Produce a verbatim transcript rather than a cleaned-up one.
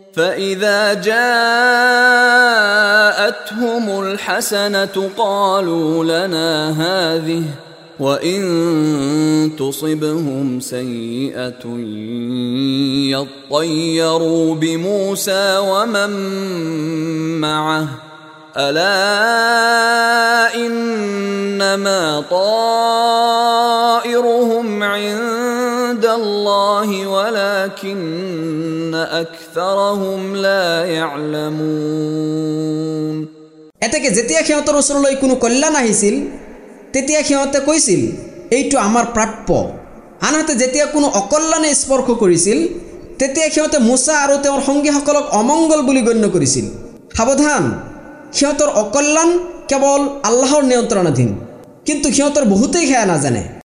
فإذا جاءتهم الحسنة قالوا لنا هذه وإن تصبهم سيئة يطيروا بموسى ومن معه ألا إنما طائرهم عند الله ولكن أكثرهم لا يعلمون এতেকে যেতিয়া সিহঁতৰ ওচৰলৈ কোনো কল্যাণ আহিছিল তেতিয়া সিহঁতে কৈছিল এইটো আমাৰ প্ৰাপ্য আনহাতে যেতিয়া কোনো অকল্যাণে স্পৰ্শ কৰিছিল তেতিয়া সিহঁতে মুছা আৰু তেওঁৰ সংগীসকলক অমংগল বুলি গণ্য কৰিছিল সাৱধান সিহঁতৰ অকল্যাণ কেৱল আল্লাহৰ নিয়ন্ত্ৰণাধীন কিন্তু সিহঁতৰ বহুতেই সেয়া নাজানে